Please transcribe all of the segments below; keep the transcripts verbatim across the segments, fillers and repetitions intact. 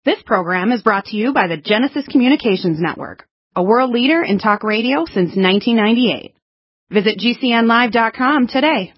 This program is brought to you by the Genesis Communications Network, a world leader in talk radio since nineteen ninety-eight. Visit G C N live dot com today.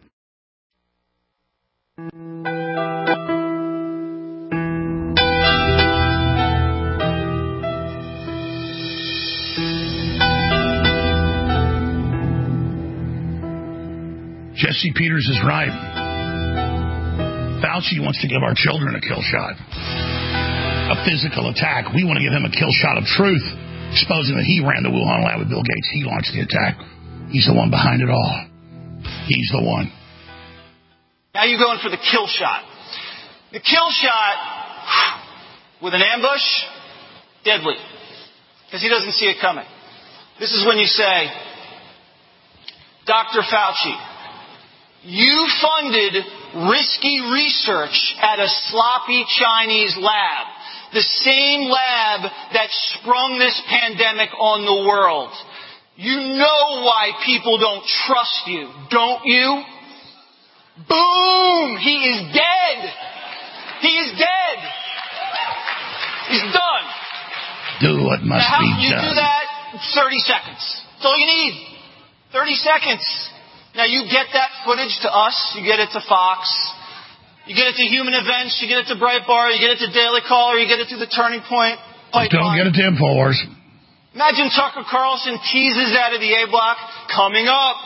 Jesse Peters is right. Fauci wants to give our children a kill shot. A physical attack. We want to give him a kill shot of truth, exposing that he ran the Wuhan lab with Bill Gates. He launched the attack. He's the one behind it all. He's the one. Now you're going for the kill shot. The kill shot with an ambush, deadly. Because he doesn't see it coming. This is when you say, Doctor Fauci, you funded risky research at a sloppy Chinese lab. The same lab that sprung this pandemic on the world. You know why people don't trust you, don't you? Boom! He is dead! He is dead! He's done. Do what must now, how be can you done. do that? thirty seconds. That's all you need. thirty seconds. Now, you get that footage to us. You get it to Fox. You get it to Human Events. You get it to Breitbart. You get it to Daily Caller. You get it to the Turning Point. Don't get it to InfoWars. Imagine Tucker Carlson teases out of the A block. Coming up.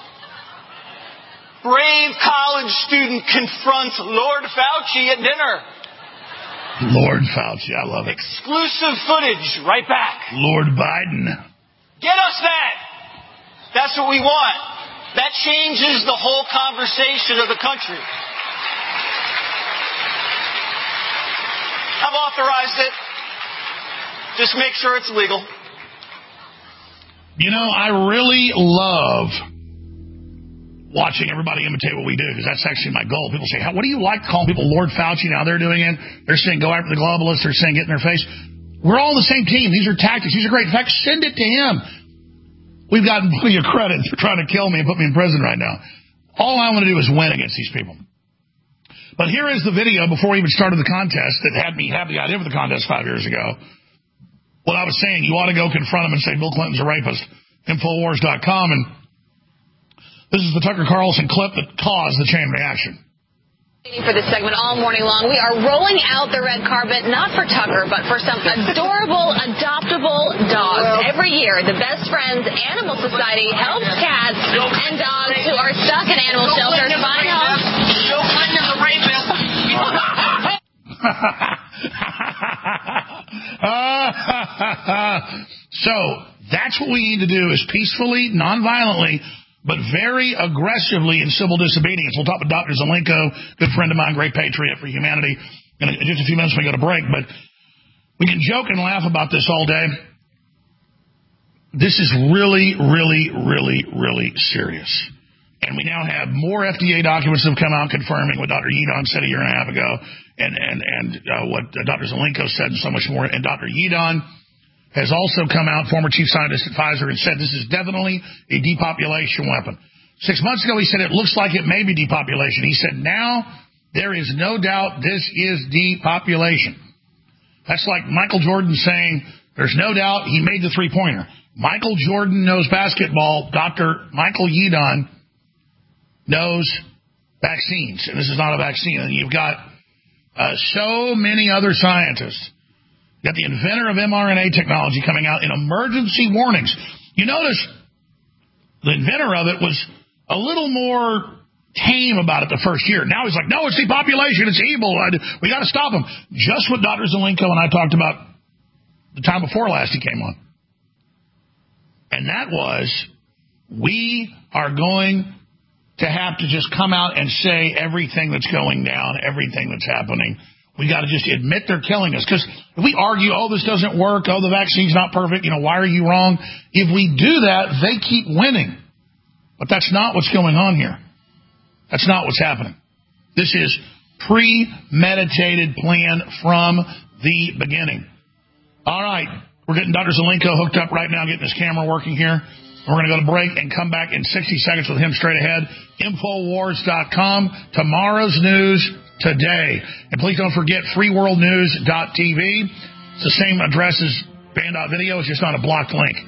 Brave college student confronts Lord Fauci at dinner. Lord Fauci. I love it. Exclusive footage. Right back. Lord Biden. Get us that. That's what we want. That changes the whole conversation of the country. I've authorized it. Just make sure it's legal. You know, I really love watching everybody imitate what we do, because that's actually my goal. People say, what do you like calling people Lord Fauci? Now they're doing it. They're saying go after the globalists. They're saying get in their face. We're all on the same team. These are tactics. These are great. In fact, send it to him. We've gotten plenty of credit for trying to kill me and put me in prison right now. All I want to do is win against these people. But here is the video before we even started the contest that had me have the idea for the contest five years ago. What I was saying, you ought to go confront him and say Bill Clinton's a rapist. Infowars dot com. And this is the Tucker Carlson clip that caused the chain reaction. For this segment all morning long, we are rolling out the red carpet, not for Tucker, but for some adorable, adoptable dogs. Every year, the Best Friends Animal Society helps cats and dogs who are stuck in animal shelters find homes. Bill Clinton is a rapist. So, that's what we need to do, is peacefully, non-violently, but very aggressively in civil disobedience. We'll talk with Doctor Zelenko, good friend of mine, great patriot for humanity, in just a few minutes when we go to break. But we can joke and laugh about this all day. This is really, really, really, really serious. And we now have more F D A documents that have come out confirming what Doctor Yeadon said a year and a half ago, and, and, and uh, what uh, Doctor Zelenko said, and so much more. And Doctor Yeadon has also come out, former chief scientist at Pfizer, and said this is definitely a depopulation weapon. Six months ago, he said it looks like it may be depopulation. He said now there is no doubt this is depopulation. That's like Michael Jordan saying there's no doubt he made the three-pointer. Michael Jordan knows basketball. Doctor Michael Yeadon knows vaccines, and this is not a vaccine. And you've got uh, so many other scientists. You got the inventor of mRNA technology coming out in emergency warnings. You notice the inventor of it was a little more tame about it the first year. Now he's like, no, it's depopulation. It's evil. We got to stop them. Just what Doctor Zelenko and I talked about the time before last he came on. And that was, we are going to have to just come out and say everything that's going down, everything that's happening. We got to just admit they're killing us. Because if we argue, oh, this doesn't work, oh, the vaccine's not perfect, you know, why are you wrong? If we do that, they keep winning. But that's not what's going on here. That's not what's happening. This is premeditated plan from the beginning. All right. We're getting Doctor Zelenko hooked up right now, getting his camera working here. We're going to go to break and come back in sixty seconds with him straight ahead. Infowars dot com. Tomorrow's news today. And please don't forget free world news dot t v. It's the same address as Band dot video. It's just on a blocked link.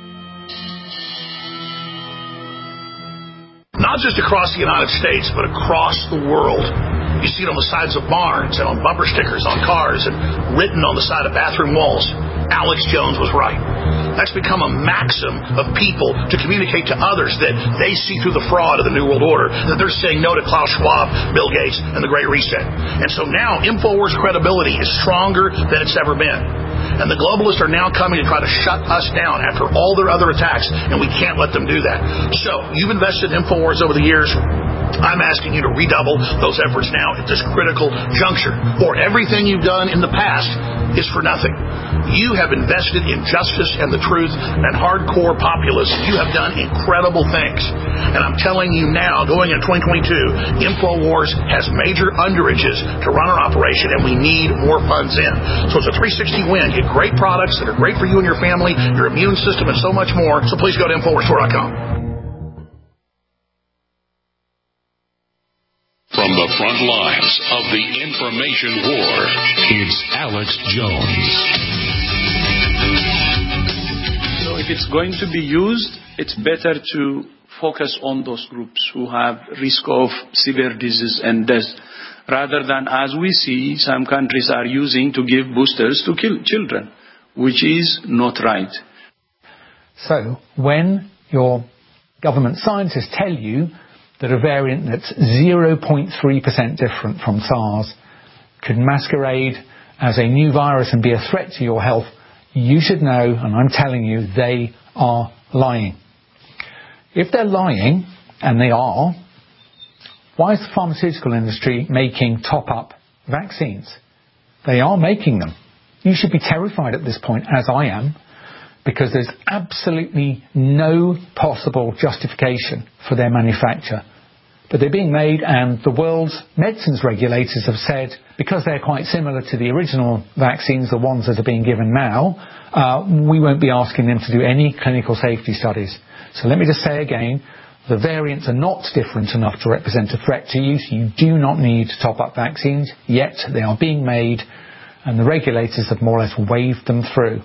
Not just across the United States, but across the world. You see it on the sides of barns and on bumper stickers on cars and written on the side of bathroom walls. Alex Jones was right. That's become a maxim of people to communicate to others that they see through the fraud of the New World Order, that they're saying no to Klaus Schwab, Bill Gates, and the Great Reset. And so now InfoWars credibility is stronger than it's ever been. And the globalists are now coming to try to shut us down after all their other attacks, and we can't let them do that. So you've invested in InfoWars over the years. I'm asking you to redouble those efforts now at this critical juncture, or everything you've done in the past is for nothing. You have invested in justice and the truth and hardcore populism. You have done incredible things. And I'm telling you now, going into twenty twenty-two, InfoWars has major underages to run our operation, and we need more funds in. So it's a three sixty win. Get great products that are great for you and your family, your immune system, and so much more. So please go to InfoWars Store dot com. From the front lines of the information war, it's Alex Jones. So if it's going to be used, it's better to focus on those groups who have risk of severe disease and death, rather than, as we see, some countries are using to give boosters to kill children, which is not right. So when your government scientists tell you that a variant that's zero point three percent different from SARS could masquerade as a new virus and be a threat to your health, you should know, and I'm telling you, they are lying. If they're lying, and they are, why is the pharmaceutical industry making top-up vaccines? They are making them. You should be terrified at this point, as I am, because there's absolutely no possible justification for their manufacture. But they're being made, and the world's medicines regulators have said, because they're quite similar to the original vaccines, the ones that are being given now, uh, we won't be asking them to do any clinical safety studies. So let me just say again, the variants are not different enough to represent a threat to you. So you do not need top-up vaccines, yet they are being made, and the regulators have more or less waved them through.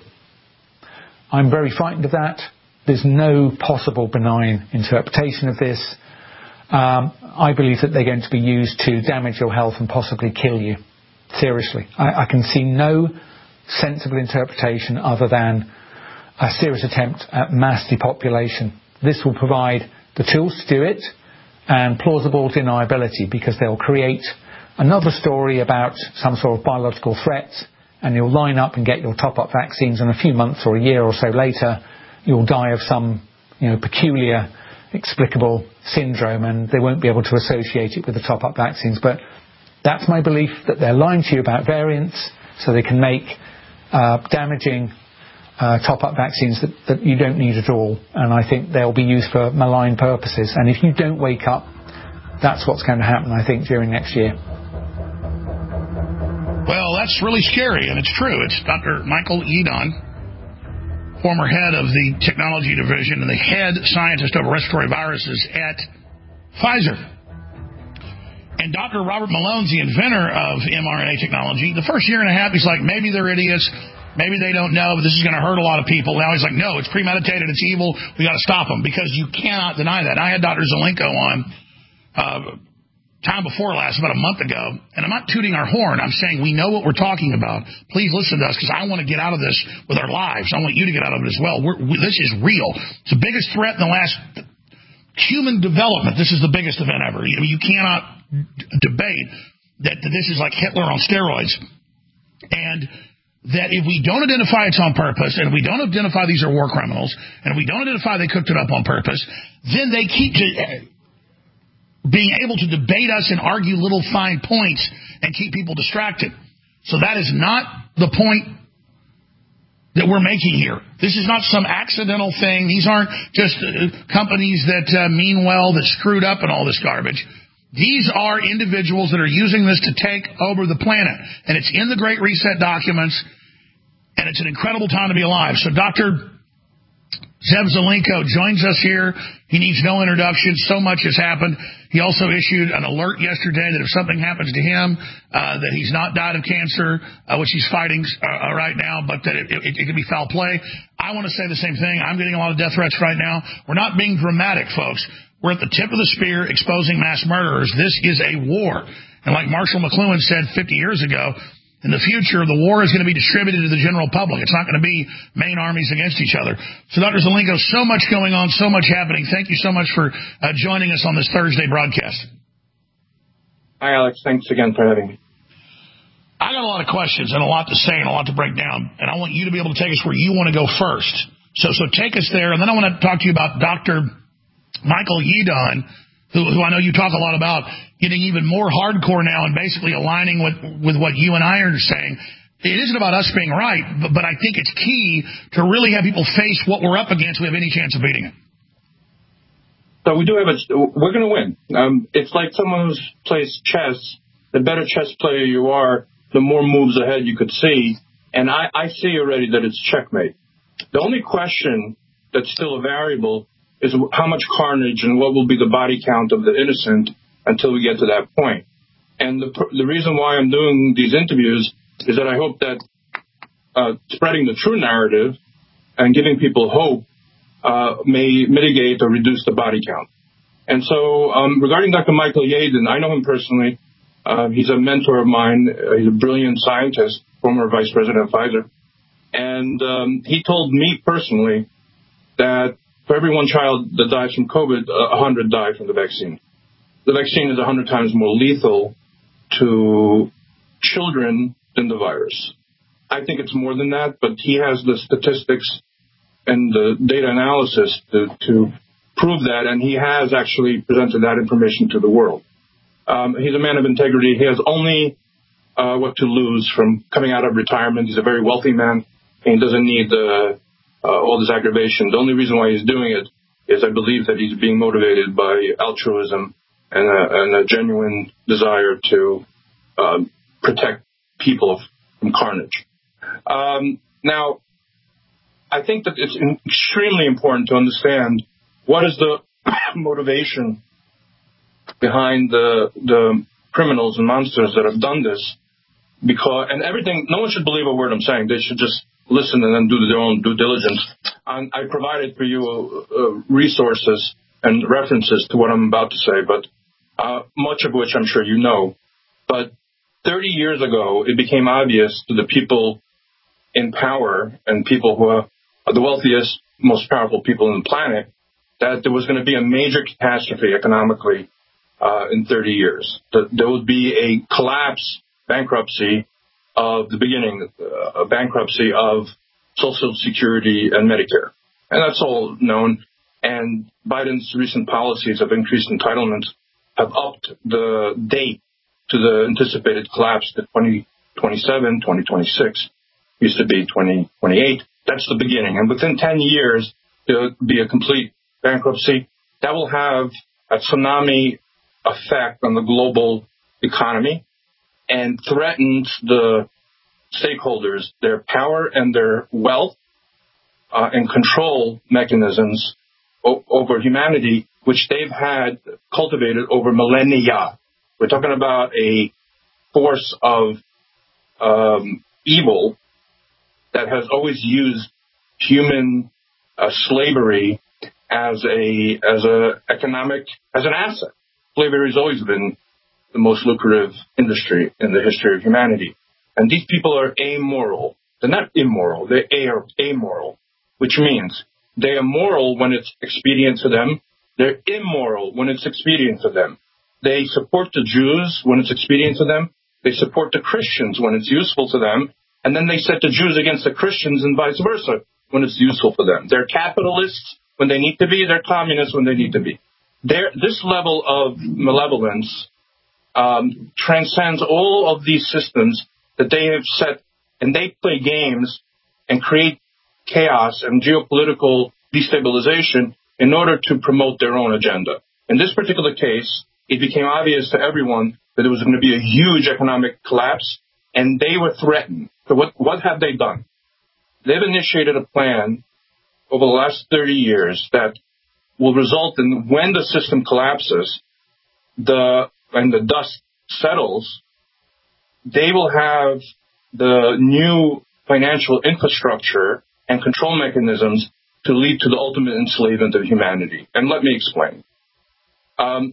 I'm very frightened of that. There's no possible benign interpretation of this. Um, I believe that they're going to be used to damage your health and possibly kill you. Seriously. I, I can see no sensible interpretation other than a serious attempt at mass depopulation. This will provide the tools to do it and plausible deniability, because they'll create another story about some sort of biological threat, and you'll line up and get your top-up vaccines, and a few months or a year or so later you'll die of some, you know, peculiar explicable syndrome, and they won't be able to associate it with the top-up vaccines. But that's my belief, that they're lying to you about variants so they can make uh, damaging uh, top-up vaccines that, that you don't need at all, and I think they'll be used for malign purposes. And if you don't wake up, that's what's going to happen, I think, during next year. Well, that's really scary, and it's true. It's Doctor Michael Yeadon, former head of the technology division and the head scientist over respiratory viruses at Pfizer. And Doctor Robert Malone's the inventor of mRNA technology. The first year and a half, he's like, maybe they're idiots, maybe they don't know, but this is going to hurt a lot of people. Now he's like, no, it's premeditated, it's evil, we got to stop them, because you cannot deny that. I had Doctor Zelenko on uh, time before last, about a month ago, and I'm not tooting our horn. I'm saying we know what we're talking about. Please listen to us, because I want to get out of this with our lives. I want you to get out of it as well. We're, we, this is real. It's the biggest threat in the last human development. This is the biggest event ever. You, you cannot d- debate that, that this is like Hitler on steroids, and that if we don't identify it's on purpose, and if we don't identify these are war criminals, and if we don't identify they cooked it up on purpose, then they keep to, being able to debate us and argue little fine points and keep people distracted. So that is not the point that we're making here. This is not some accidental thing. These aren't just uh, companies that uh, mean well that screwed up and all this garbage. These are individuals that are using this to take over the planet. And it's in the Great Reset documents, and it's an incredible time to be alive. So Doctor Zev Zelenko joins us here. He needs no introduction. So much has happened. He also issued an alert yesterday that if something happens to him, uh, that he's not died of cancer, uh, which he's fighting uh, right now, but that it, it, it could be foul play. I want to say the same thing. I'm getting a lot of death threats right now. We're not being dramatic, folks. We're at the tip of the spear exposing mass murderers. This is a war. And like Marshall McLuhan said fifty years ago, in the future, the war is going to be distributed to the general public. It's not going to be main armies against each other. So, Doctor Zelenko, so much going on, so much happening. Thank you so much for uh, joining us on this Thursday broadcast. Hi, Alex. Thanks again for having me. I got a lot of questions and a lot to say and a lot to break down, and I want you to be able to take us where you want to go first. So, so take us there, and then I want to talk to you about Doctor Michael Yeadon, who, who I know you talk a lot about, getting even more hardcore now and basically aligning with, with what you and I are saying. It isn't about us being right, but, but I think it's key to really have people face what we're up against. We have any chance of beating it. So we do have a, we're going to win. Um, it's like someone who plays chess. The better chess player you are, the more moves ahead you could see. And I, I see already that it's checkmate. The only question that's still a variable is how much carnage and what will be the body count of the innocent until we get to that point. And the, the reason why I'm doing these interviews is that I hope that uh, spreading the true narrative and giving people hope uh, may mitigate or reduce the body count. And so um, regarding Doctor Michael Yeadon, I know him personally. Uh, he's a mentor of mine. Uh, he's a brilliant scientist, former vice president of Pfizer. And um, he told me personally that for every one child that dies from COVID, a hundred die from the vaccine. The vaccine is a hundred times more lethal to children than the virus. I think it's more than that, but he has the statistics and the data analysis to, to prove that, and he has actually presented that information to the world. Um, he's a man of integrity. He has only uh, what to lose from coming out of retirement. He's a very wealthy man, and he doesn't need uh, uh, all this aggravation. The only reason why he's doing it is I believe that he's being motivated by altruism and a, and a genuine desire to uh, protect people from carnage. Um, now, I think that it's extremely important to understand what is the motivation behind the the criminals and monsters that have done this. Because and everything, no one should believe a word I'm saying. They should just listen and then do their own due diligence. And I provided for you uh, resources and references to what I'm about to say, but uh, much of which I'm sure you know. But thirty years ago, it became obvious to the people in power and people who are the wealthiest, most powerful people on the planet that there was going to be a major catastrophe economically uh, in thirty years. That there would be a collapse, bankruptcy of the beginning, uh, a bankruptcy of Social Security and Medicare. And that's all known. And Biden's recent policies of increased entitlements have upped the date to the anticipated collapse to twenty twenty-seven, twenty twenty-six. Used to be twenty twenty-eight. That's the beginning. And within ten years, there'll be a complete bankruptcy. That will have a tsunami effect on the global economy and threatens the stakeholders, their power and their wealth uh, and control mechanisms o- over humanity, which they've had cultivated over millennia. We're talking about a force of um, evil that has always used human uh, slavery as a as a economic as an asset. Slavery has always been the most lucrative industry in the history of humanity. And these people are amoral. They're not immoral. They're amoral, which means they are moral when it's expedient to them. They're immoral when it's expedient to them. They support the Jews when it's expedient to them. They support the Christians when it's useful to them. And then they set the Jews against the Christians and vice versa when it's useful for them. They're capitalists when they need to be. They're communists when they need to be. They're, this level of malevolence um, transcends all of these systems that they have set, and they play games and create chaos and geopolitical destabilization in order to promote their own agenda. In this particular case, it became obvious to everyone that there was going to be a huge economic collapse, and they were threatened. So what, what have they done? They've initiated a plan over the last thirty years that will result in when the system collapses, the and the dust settles, they will have the new financial infrastructure and control mechanisms to lead to the ultimate enslavement of humanity. And let me explain. Um,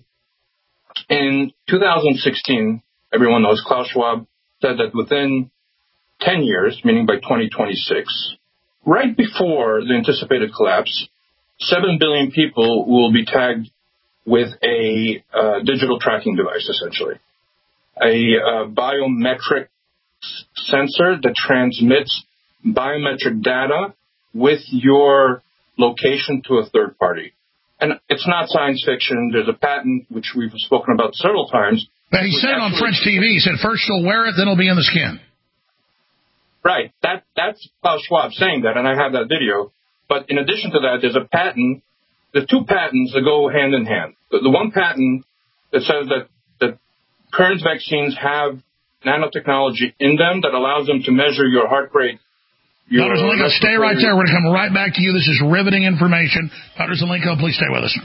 in two thousand sixteen, everyone knows Klaus Schwab said that within ten years, meaning by twenty twenty-six, right before the anticipated collapse, seven billion people will be tagged with a uh, digital tracking device, essentially. A uh, biometric sensor that transmits biometric data with your location to a third party. And it's not science fiction. There's a patent, which we've spoken about several times. But he said it on French T V. He said, first you'll wear it, then it'll be in the skin. Right. That That's Klaus Schwab saying that, and I have that video. But in addition to that, there's a patent. There's two patents that go hand in hand. The, the one patent that says that, that current vaccines have nanotechnology in them that allows them to measure your heart rate. Doctor Zelenko, stay right there. We're going to come right back to you. This is riveting information. Doctor Zelenko, please stay with us.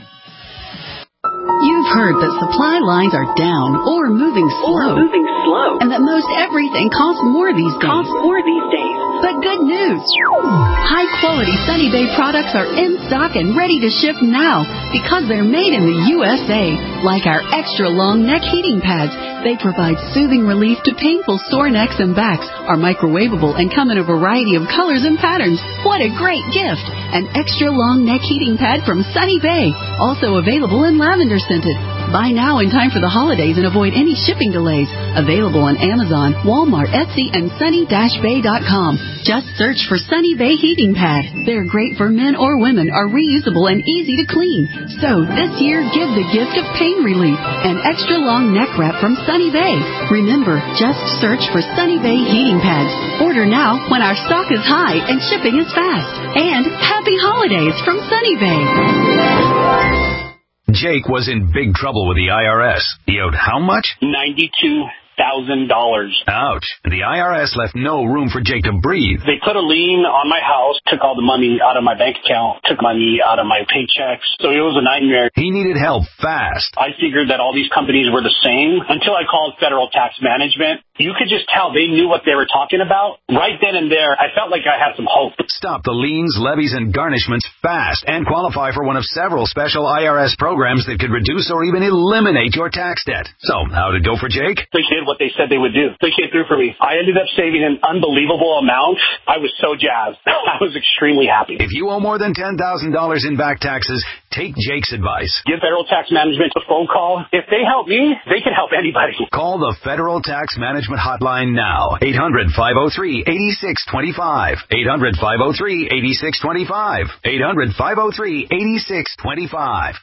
You've heard that supply lines are down or moving slow, or moving slow, and that most everything costs more these days. Costs more these days. But good news! High-quality Sunny Bay products are in stock and ready to ship now because they're made in the U S A. Like our extra-long neck heating pads, they provide soothing relief to painful sore necks and backs, are microwavable, and come in a variety of colors and patterns. What a great gift! An extra-long neck heating pad from Sunny Bay, also available in lavender scented. Buy now in time for the holidays and avoid any shipping delays. Available on Amazon, Walmart, Etsy, and sunny dash bay dot com. Just search for Sunny Bay Heating Pad. They're great for men or women, are reusable and easy to clean. So this year, give the gift of pain relief. An extra long neck wrap from Sunny Bay. Remember, just search for Sunny Bay Heating Pads. Order now when our stock is high and shipping is fast. And happy holidays from Sunny Bay. Jake was in big trouble with the I R S. He owed how much? ninety-two thousand dollars. Ouch. The I R S left no room for Jake to breathe. They put a lien on my house, took all the money out of my bank account, took money out of my paychecks. So it was a nightmare. He needed help fast. I figured that all these companies were the same until I called Federal Tax Management. You could just tell they knew what they were talking about. Right then and there, I felt like I had some hope. Stop the liens, levies, and garnishments fast and qualify for one of several special I R S programs that could reduce or even eliminate your tax debt. So, how'd it go for Jake? They did what they said they would do. They came through for me. I ended up saving an unbelievable amount. I was so jazzed. I was extremely happy. If you owe more than ten thousand dollars in back taxes, take Jake's advice. Give Federal Tax Management a phone call. If they help me, they can help anybody. Call the Federal Tax Management Hotline now. eight hundred, five oh three, eight six two five. eight hundred, five oh three, eight six two five. eight hundred, five oh three, eight six two five.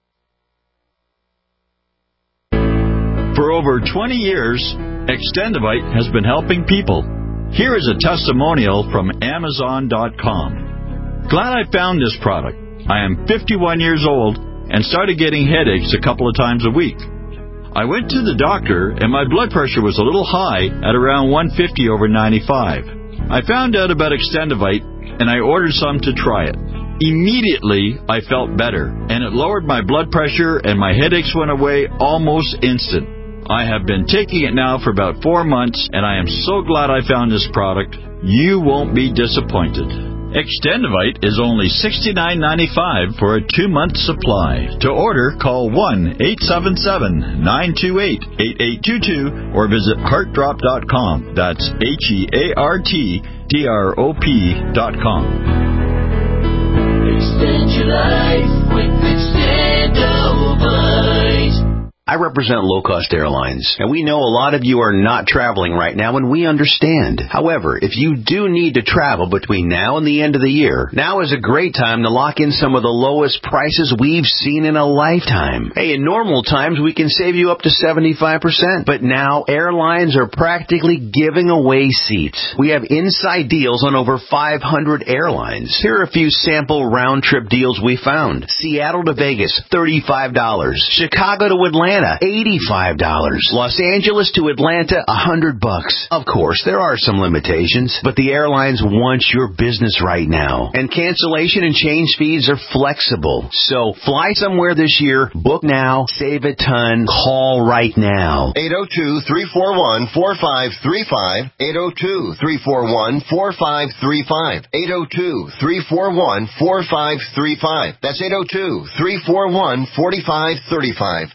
For over twenty years, Extendivite has been helping people. Here is a testimonial from Amazon dot com. Glad I found this product. I am fifty-one years old and started getting headaches a couple of times a week. I went to the doctor and my blood pressure was a little high at around one fifty over ninety-five. I found out about Extendivite and I ordered some to try it. Immediately, I felt better and it lowered my blood pressure and my headaches went away almost instant. I have been taking it now for about four months, and I am so glad I found this product. You won't be disappointed. Extendivite is only sixty-nine ninety-five for a two-month supply. To order, call one eight seven seven, nine two eight, eight eight two two or visit heart drop dot com. That's H E A R T D R O P dot com. Extend your life with Extendivite. I represent low-cost airlines, and we know a lot of you are not traveling right now, and we understand. However, if you do need to travel between now and the end of the year, now is a great time to lock in some of the lowest prices we've seen in a lifetime. Hey, in normal times, we can save you up to seventy-five percent, but now airlines are practically giving away seats. We have inside deals on over five hundred airlines. Here are a few sample round-trip deals we found. Seattle to Vegas, thirty-five dollars. Chicago to Atlanta, Atlanta, eighty-five dollars. Los Angeles to Atlanta, one hundred bucks. Of course, there are some limitations, but the airlines want your business right now. And cancellation and change fees are flexible. So fly somewhere this year, book now, save a ton, call right now. eight oh two, three four one, four five three five. eight oh two, three four one, four five three five. eight oh two, three four one, four five three five. That's eight oh two, three four one, four five three five.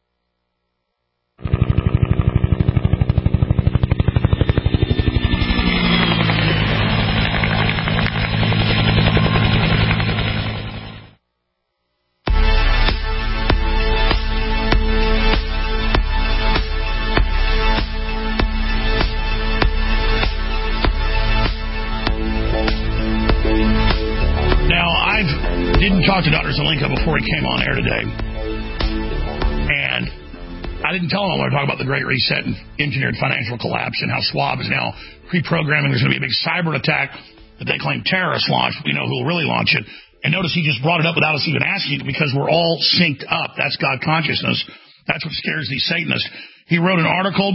Talked to Doctor Zelenko before he came on air today, and I didn't tell him I want to talk about the Great Reset and engineered financial collapse and how Schwab is now pre-programming there's going to be a big cyber attack that they claim terrorists launched. We know who will really launch it. And notice he just brought it up without us even asking, because we're all synced up. That's God consciousness. That's what scares these Satanists. He wrote an article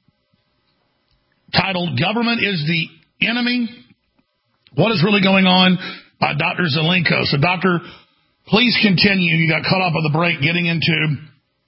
titled "Government is the Enemy. What is really going on?" by Doctor Zelenko. So, Doctor, please continue. You got cut off at the break getting into,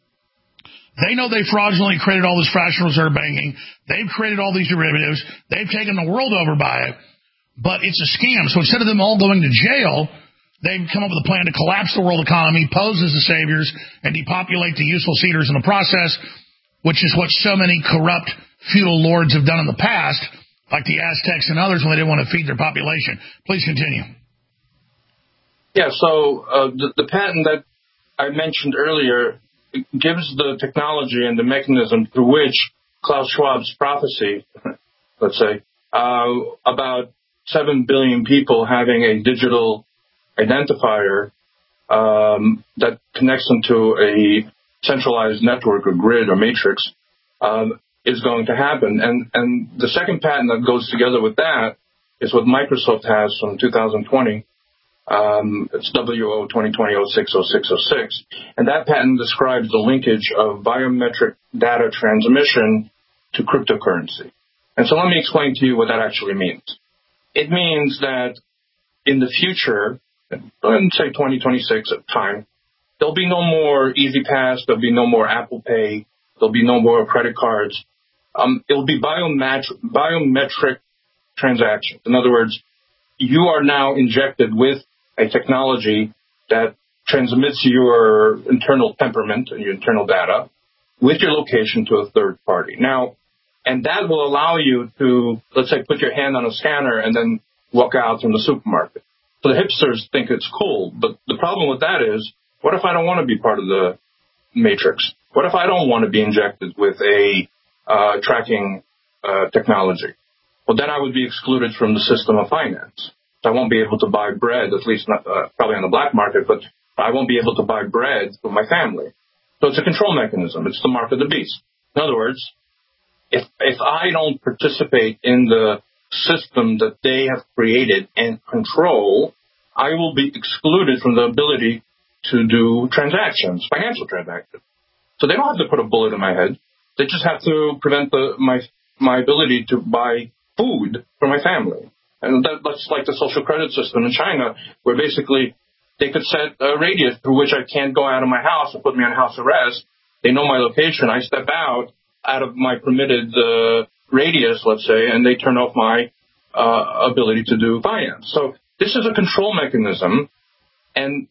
they know they fraudulently created all this fractional reserve banking. They've created all these derivatives. They've taken the world over by it, but it's a scam. So instead of them all going to jail, they've come up with a plan to collapse the world economy, pose as the saviors, and depopulate the useful cedars in the process, which is what so many corrupt feudal lords have done in the past, like the Aztecs and others when they didn't want to feed their population. Please continue. Yeah, so uh, the, the patent that I mentioned earlier gives the technology and the mechanism through which Klaus Schwab's prophecy, let's say, uh, about seven billion people having a digital identifier um, that connects them to a centralized network or grid or matrix um, is going to happen. And, and the second patent that goes together with that is what Microsoft has from two thousand twenty. Um, it's W O twenty twenty oh six oh six oh six, and that patent describes the linkage of biometric data transmission to cryptocurrency. And so let me explain to you what that actually means. It means that in the future, let's say twenty twenty-six at the time, there'll be no more EasyPass, there'll be no more Apple Pay, there'll be no more credit cards. Um, it'll be biometric, biometric transactions. In other words, you are now injected with a technology that transmits your internal temperament and your internal data with your location to a third party. Now, and that will allow you to, let's say, put your hand on a scanner and then walk out from the supermarket. So the hipsters think it's cool, but the problem with that is, what if I don't want to be part of the matrix? What if I don't want to be injected with a uh, tracking uh, technology? Well, then I would be excluded from the system of finance. I won't be able to buy bread, at least not, uh, probably on the black market, but I won't be able to buy bread for my family. So it's a control mechanism. It's the mark of the beast. In other words, if if I don't participate in the system that they have created and control, I will be excluded from the ability to do transactions, financial transactions. So they don't have to put a bullet in my head. They just have to prevent the, my my ability to buy food for my family. And that, that's like the social credit system in China, where basically they could set a radius through which I can't go out of my house and put me on house arrest. They know my location. I step out out of my permitted uh, radius, let's say, and they turn off my uh, ability to do finance. So this is a control mechanism, and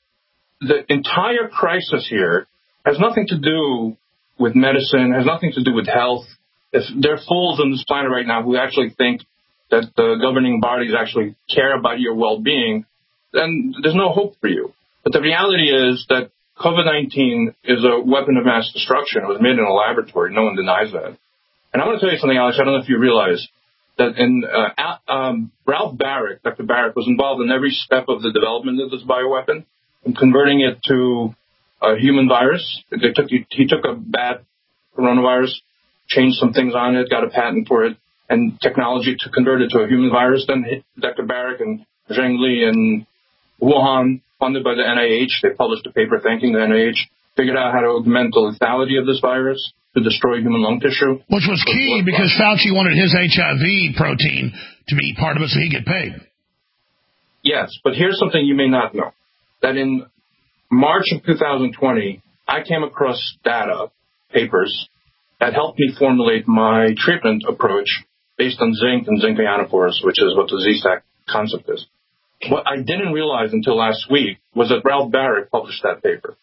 the entire crisis here has nothing to do with medicine, has nothing to do with health. If there are fools on this planet right now who actually think that the governing bodies actually care about your well-being, then there's no hope for you. But the reality is that COVID nineteen is a weapon of mass destruction. It was made in a laboratory. No one denies that. And I want to tell you something, Alex. I don't know if you realize that in uh, um, Ralph Baric, Doctor Baric, was involved in every step of the development of this bioweapon and converting it to a human virus. They took, he took a bad coronavirus, changed some things on it, got a patent for it, and technology to convert it to a human virus. Then Doctor Baric and Zheng Li in Wuhan, funded by the N I H, they published a paper thanking the N I H figured out how to augment the lethality of this virus to destroy human lung tissue. Which was key because Fauci wanted his H I V protein to be part of it so he get paid. Yes, but here's something you may not know. That in March of two thousand twenty, I came across data, papers, that helped me formulate my treatment approach based on zinc and zinc ionophores, which is what the Z-Stack concept is. What I didn't realize until last week was that Ralph Baric published that paper.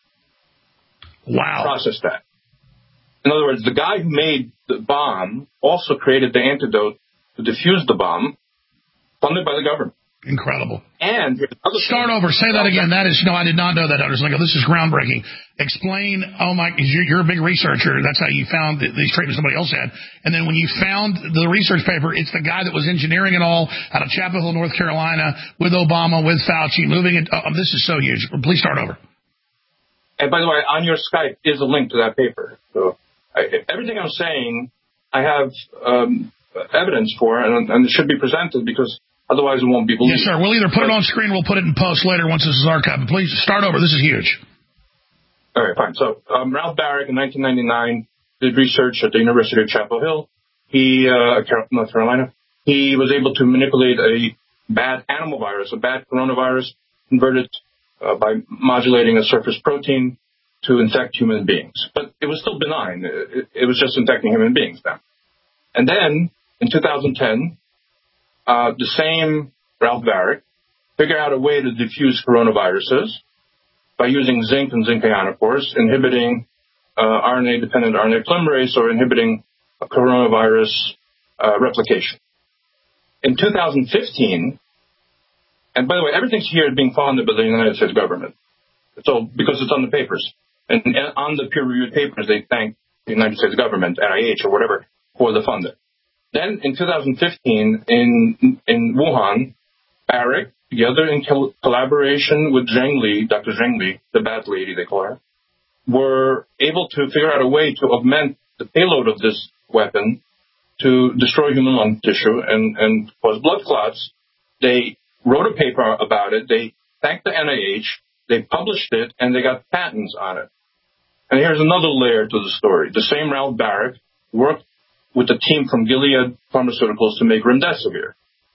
Wow. Processed that. In other words, the guy who made the bomb also created the antidote to defuse the bomb, funded by the government. Incredible. And start over. Say that again. That is no, I did not know that, Doctor Zelenko. This is groundbreaking. Explain. Oh my, you're, you're a big researcher. That's how you found these treatments somebody else had. And then when you found the research paper, it's the guy that was engineering it all out of Chapel Hill, North Carolina, with Obama, with Fauci, moving it. Oh, this is so huge. Please start over. And by the way, on your Skype is a link to that paper. So I, everything I'm saying, I have um, evidence for, and, and it should be presented because. Otherwise, it won't be believed. Yes, sir. We'll either put it on screen or we'll put it in post later once this is archived. But please start over. This is huge. All right, fine. So um, Ralph Baric in nineteen ninety-nine did research at the University of Chapel Hill. He, uh, North Carolina. He was able to manipulate a bad animal virus, a bad coronavirus, convert it uh, by modulating a surface protein to infect human beings. But it was still benign. It, it was just infecting human beings now. And then in two thousand ten, Uh, the same Ralph Baric figured out a way to diffuse coronaviruses by using zinc and zinc ionophores, inhibiting uh, R N A-dependent R N A polymerase or inhibiting a coronavirus uh, replication. In two thousand fifteen, and by the way, everything's here being funded by the United States government. So because it's on the papers. And, and on the peer-reviewed papers, they thank the United States government, N I H or whatever, for the funding. Then in two thousand fifteen, in in Wuhan, Baric, together in col- collaboration with Zheng Li, Doctor Zheng Li, the bat lady they call her, were able to figure out a way to augment the payload of this weapon to destroy human lung tissue and, and cause blood clots. They wrote a paper about it. They thanked the N I H. They published it, and they got patents on it. And here's another layer to the story. The same Ralph Baric worked with the team from Gilead Pharmaceuticals to make remdesivir.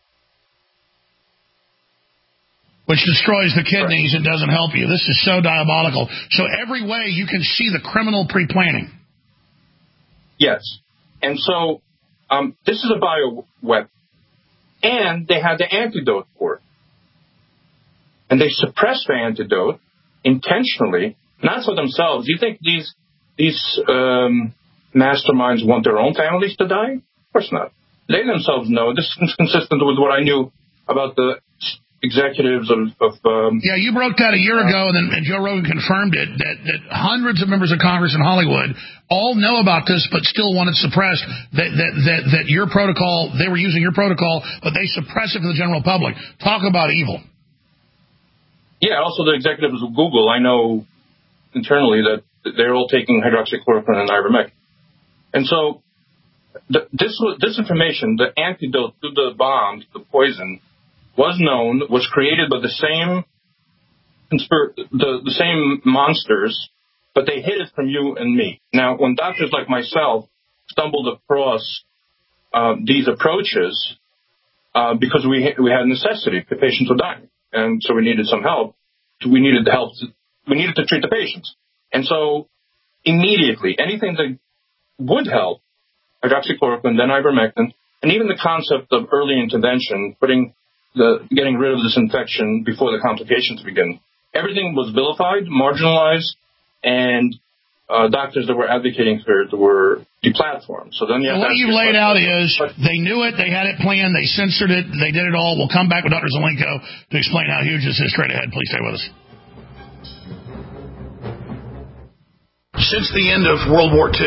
Which destroys the kidneys and doesn't help you. This is so diabolical. So every way you can see the criminal pre-planning. Yes. And so um, this is a bioweapon. And they had the antidote for it. And they suppressed the antidote intentionally, not for themselves. You think these these um, masterminds want their own families to die? Of course not. They themselves know. This is consistent with what I knew about the executives of... of um, yeah, you broke that a year uh, ago, and then and Joe Rogan confirmed it, that, that hundreds of members of Congress in Hollywood all know about this, but still want it suppressed, that, that, that, that your protocol, they were using your protocol, but they suppress it for the general public. Talk about evil. Yeah, also the executives of Google, I know internally that they're all taking hydroxychloroquine and ivermectin. And so the, this this information, the antidote to the bomb, to the poison, was known, was created by the same conspir- the, the same monsters, but they hid it from you and me. Now, when doctors like myself stumbled across uh, these approaches, uh, because we we had necessity, the patients were dying, and so we needed some help. We needed the help. To, we needed to treat the patients, and so immediately anything that would help, hydroxychloroquine, then ivermectin, and even the concept of early intervention, putting the getting rid of this infection before the complications begin. Everything was vilified, marginalized, and uh, doctors that were advocating for it were deplatformed. So then you have what you've laid out is they knew it, they had it planned, they censored it, they did it all. We'll come back with Doctor Zelenko to explain how huge this is straight ahead. Please stay with us. Since the end of World War Two,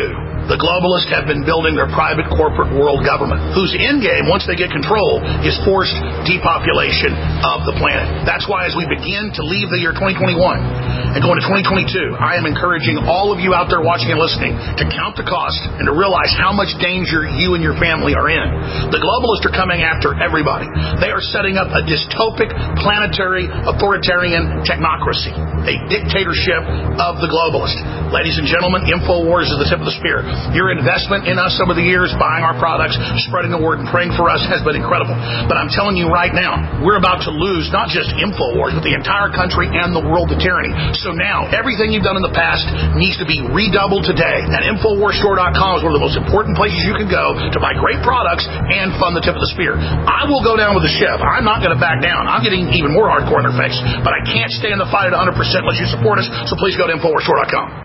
The globalists have been building their private corporate world government, whose end game, once they get control, is forced depopulation of the planet. That's why as we begin to leave the year twenty twenty-one and go into twenty twenty-two, I am encouraging all of you out there watching and listening to count the cost and to realize how much danger you and your family are in. The globalists are coming after everybody. They are setting up a dystopic, planetary, authoritarian technocracy, a dictatorship of the globalist. Ladies and gentlemen, InfoWars is the tip of the spear. Your investment in us over the years, buying our products, spreading the word, and praying for us has been incredible. But I'm telling you right now, we're about to lose not just InfoWars, but the entire country and the world to tyranny. So now, everything you've done in the past needs to be redoubled today. And InfoWars Store dot com is one of the most important places you can go to buy great products and fund the tip of the spear. I will go down with the ship. I'm not going to back down. I'm getting even more hardcore in their face. But I can't stay in the fight at one hundred percent unless you support us. So please go to InfoWars Store dot com.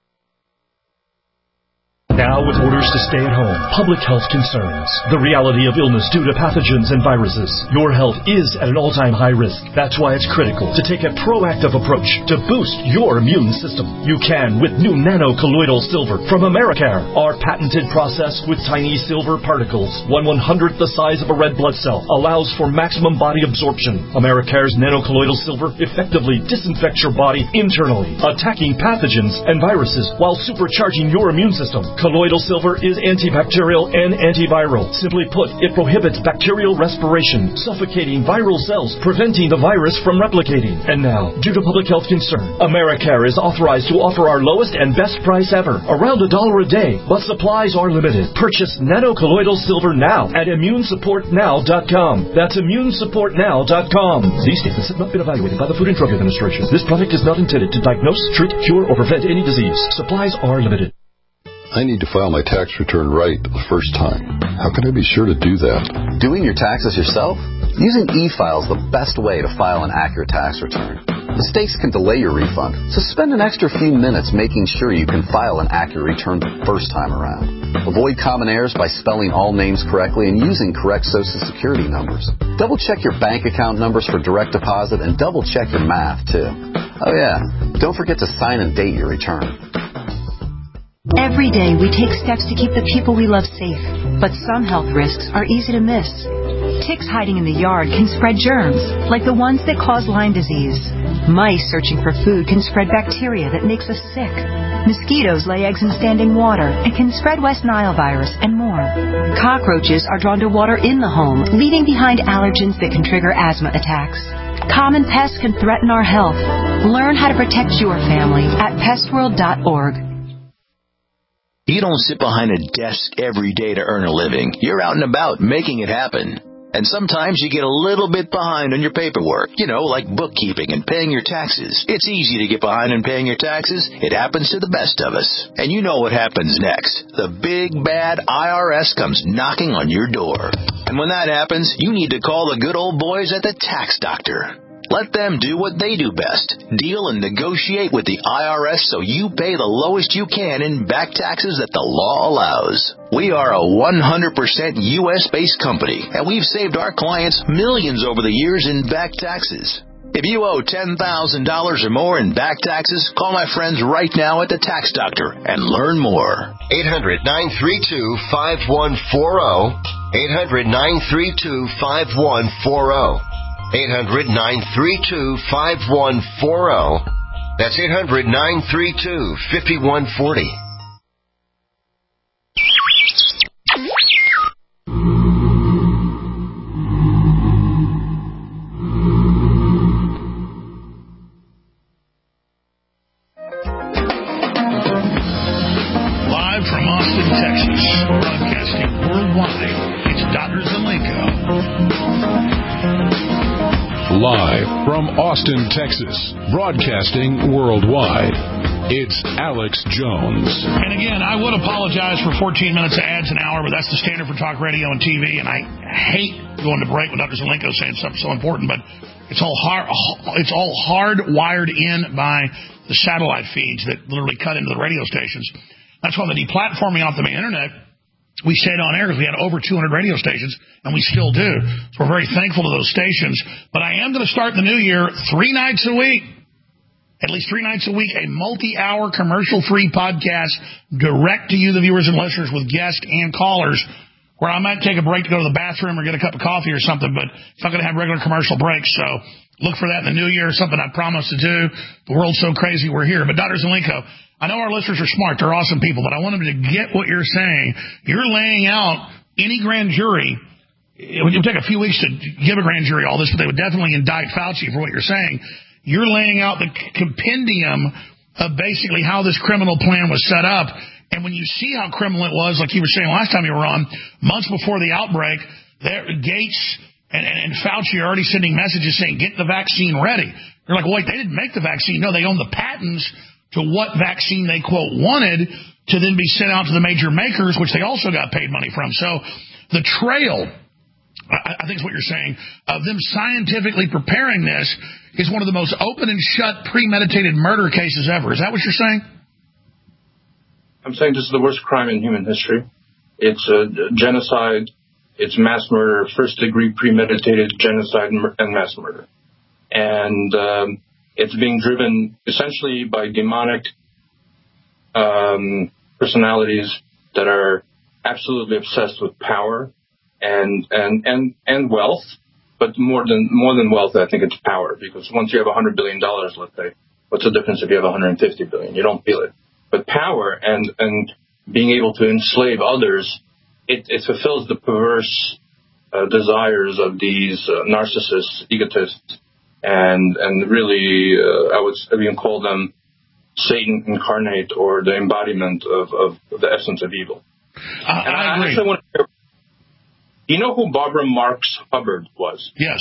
Now with orders to stay at home, public health concerns, the reality of illness due to pathogens and viruses, your health is at an all-time high risk. That's why it's critical to take a proactive approach to boost your immune system. You can with new nano-colloidal silver from Americare. Our patented process with tiny silver particles, one one-hundredth the size of a red blood cell, allows for maximum body absorption. Americare's nano-colloidal silver effectively disinfects your body internally, attacking pathogens and viruses while supercharging your immune system. Colloidal silver is antibacterial and antiviral. Simply put, it prohibits bacterial respiration, suffocating viral cells, preventing the virus from replicating. And now, due to public health concern, Americare is authorized to offer our lowest and best price ever, around a dollar a day, but supplies are limited. Purchase nano-colloidal silver now at immune support now dot com. That's immune support now dot com. These statements have not been evaluated by the Food and Drug Administration. This product is not intended to diagnose, treat, cure, or prevent any disease. Supplies are limited. I need to file my tax return right the first time. How can I be sure to do that? Doing your taxes yourself? Using e-file is the best way to file an accurate tax return. Mistakes can delay your refund, so spend an extra few minutes making sure you can file an accurate return the first time around. Avoid common errors by spelling all names correctly and using correct Social Security numbers. Double check your bank account numbers for direct deposit and double check your math, too. Oh yeah, don't forget to sign and date your return. Every day we take steps to keep the people we love safe, but some health risks are easy to miss. Ticks hiding in the yard can spread germs, like the ones that cause Lyme disease. Mice searching for food can spread bacteria that makes us sick. Mosquitoes lay eggs in standing water and can spread West Nile virus and more. Cockroaches are drawn to water in the home, leaving behind allergens that can trigger asthma attacks. Common pests can threaten our health. Learn how to protect your family at pest world dot org. You don't sit behind a desk every day to earn a living. You're out and about making it happen. And sometimes you get a little bit behind on your paperwork, you know, like bookkeeping and paying your taxes. It's easy to get behind on paying your taxes. It happens to the best of us. And you know what happens next. The big, bad I R S comes knocking on your door. And when that happens, you need to call the good old boys at the Tax Doctor. Let them do what they do best. Deal and negotiate with the I R S so you pay the lowest you can in back taxes that the law allows. We are a one hundred percent U S-based company, and we've saved our clients millions over the years in back taxes. If you owe ten thousand dollars or more in back taxes, call my friends right now at the Tax Doctor and learn more. eight hundred, nine three two, five one four zero. eight hundred, nine three two, five one four zero. eight hundred, nine three two, five one four zero. That's eight hundred, nine three two, five one four zero. Live from Austin, Texas, broadcasting worldwide, it's Doctor Zelenko. Live from Austin, Texas, broadcasting worldwide, it's Alex Jones. And again, I would apologize for fourteen minutes of ads an hour, but that's the standard for talk radio and T V, and I hate going to break when Doctor Zelenko saying something so important, but it's all hard, it's all hardwired in by the satellite feeds that literally cut into the radio stations. That's why the deplatforming off the main internet, we stayed on air because we had over two hundred radio stations, and we still do. So we're very thankful to those stations. But I am going to start the new year three nights a week. at least three nights a week, a multi-hour commercial-free podcast direct to you, the viewers and listeners, with guests and callers, where I might take a break to go to the bathroom or get a cup of coffee or something, but it's not going to have regular commercial breaks. So look for that in the new year, something I promised to do. The world's so crazy, we're here. But Doctor Zelenko, I know our listeners are smart. They're awesome people, but I want them to get what you're saying. You're laying out any grand jury. It would take a few weeks to give a grand jury all this, but they would definitely indict Fauci for what you're saying. You're laying out the compendium of basically how this criminal plan was set up. And when you see how criminal it was, like you were saying last time you were on, months before the outbreak, there, Gates and, and, and Fauci are already sending messages saying, get the vaccine ready. You're like, well, wait, they didn't make the vaccine. No, they own the patents to what vaccine they, quote, wanted to then be sent out to the major makers, which they also got paid money from. So the trail, I, I think is what you're saying, of them scientifically preparing this is one of the most open and shut, premeditated murder cases ever. Is that what you're saying? I'm saying this is the worst crime in human history. It's a genocide. It's mass murder, first-degree premeditated genocide and mass murder. And um, it's being driven essentially by demonic um, personalities that are absolutely obsessed with power and and and and wealth. But more than more than wealth, I think it's power. Because once you have one hundred billion dollars, let's say, what's the difference if you have one hundred fifty billion dollars? You don't feel it. But power and, and being able to enslave others, it, it fulfills the perverse uh, desires of these uh, narcissists, egotists, and and really, uh, I would even call them Satan incarnate, or the embodiment of, of the essence of evil. Uh, and I, I agree. actually want to, do you know who Barbara Marx Hubbard was? Yes.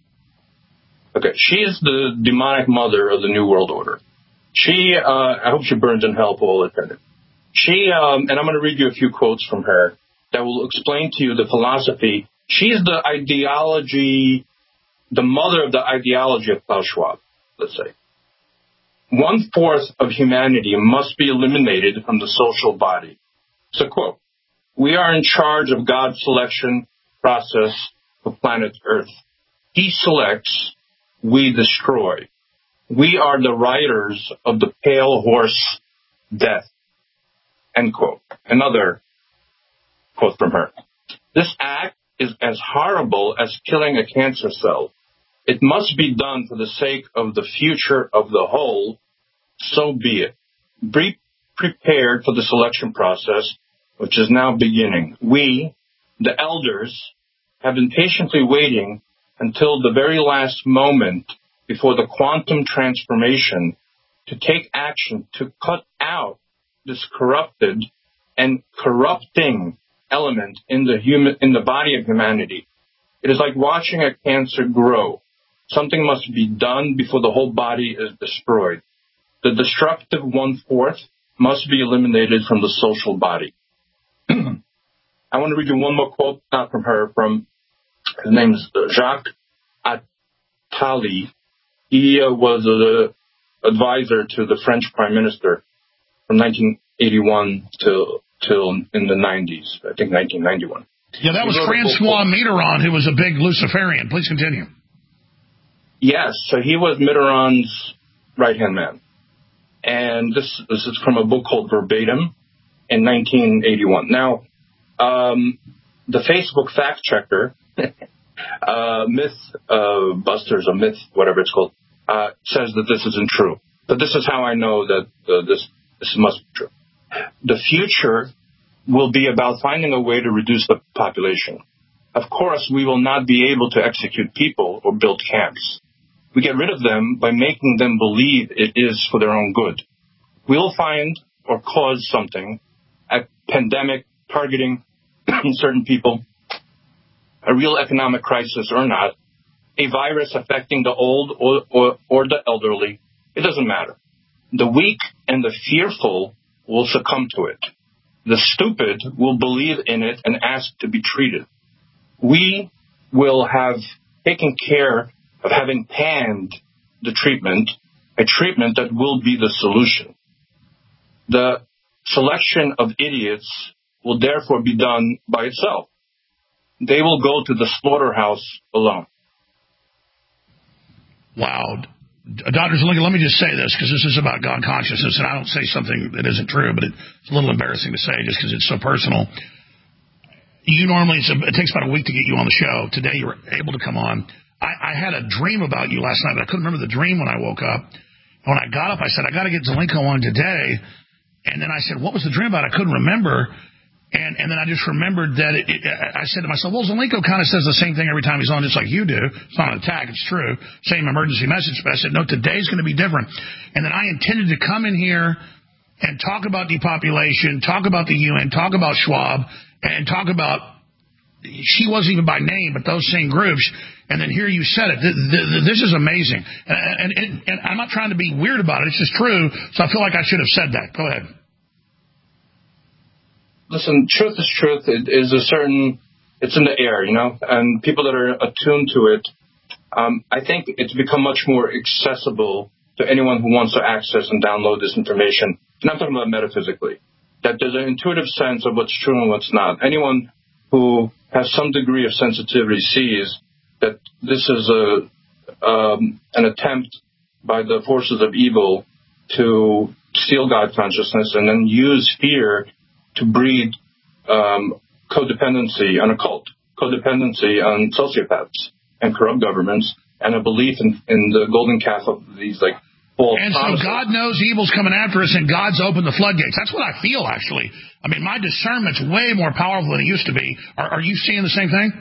Okay, she is the demonic mother of the New World Order. She, uh, I hope she burns in hell for all eternity. She, um, and I'm going to read you a few quotes from her that will explain to you the philosophy. She's the ideology, the mother of the ideology of Klaus Schwab, let's say. One-fourth of humanity must be eliminated from the social body. It's a quote. We are in charge of God's selection process for planet Earth. He selects, we destroy. We are the riders of the pale horse death. End quote. Another quote from her. This act is as horrible as killing a cancer cell. It must be done for the sake of the future of the whole. So be it. Be prepared for the selection process, which is now beginning. We, the elders, have been patiently waiting until the very last moment before the quantum transformation to take action to cut out this corrupted and corrupting element in the human, in the body of humanity. It is like watching a cancer grow. Something must be done before the whole body is destroyed. The destructive one-fourth must be eliminated from the social body. I want to read you one more quote, not from her, from, his name is Jacques Attali. He uh, was an advisor to the French Prime Minister from nineteen eighty-one till till in the nineties, I think nineteen ninety-one. Yeah, that was Francois Mitterrand, who was a big Luciferian. Please continue. Yes, so he was Mitterrand's right-hand man. And this, this is from a book called Verbatim in nineteen eighty-one. Now, um, the Facebook fact-checker, uh, Myth uh, Busters or Myth, whatever it's called, uh, says that this isn't true. But this is how I know that uh, this, this must be true. The future will be about finding a way to reduce the population. Of course, we will not be able to execute people or build camps. We get rid of them by making them believe it is for their own good. We'll find or cause something, a pandemic targeting certain people, a real economic crisis or not, a virus affecting the old or, or, or the elderly. It doesn't matter. The weak and the fearful will succumb to it. The stupid will believe in it and ask to be treated. We will have taken care of having panned the treatment, a treatment that will be the solution. The selection of idiots will therefore be done by itself. They will go to the slaughterhouse alone. Wow. Doctor Zelenko, let me just say this, because this is about God consciousness, and I don't say something that isn't true, but it's a little embarrassing to say just because it's so personal. You normally, it's a, it takes about a week to get you on the show. Today you were able to come on. I, I had a dream about you last night, but I couldn't remember the dream when I woke up. When I got up, I said, I got to get Zelenko on today. And then I said, what was the dream about? I couldn't remember. And and then I just remembered that it, it, I said to myself, well, Zelenko kind of says the same thing every time he's on, just like you do. It's not an attack, it's true. Same emergency message. But I said, no, today's going to be different. And then I intended to come in here and talk about depopulation, talk about the U N, talk about Schwab, and talk about, she wasn't even by name, but those same groups. And then here you said it. This is amazing. And, and, and I'm not trying to be weird about it. It's just true. So I feel like I should have said that. Go ahead. Listen, truth is truth. It is a certain, it's in the air, you know, and people that are attuned to it, um, I think it's become much more accessible to anyone who wants to access and download this information. And I'm talking about metaphysically, that there's an intuitive sense of what's true and what's not. Anyone who has some degree of sensitivity sees that this is a um, an attempt by the forces of evil to steal God consciousness and then use fear to breed um, codependency on a cult, codependency on sociopaths and corrupt governments, and a belief in, in the golden calf of these, like, false And promises. so God knows evil's coming after us, and God's opened the floodgates. That's what I feel, actually. I mean, my discernment's way more powerful than it used to be. Are, are you seeing the same thing?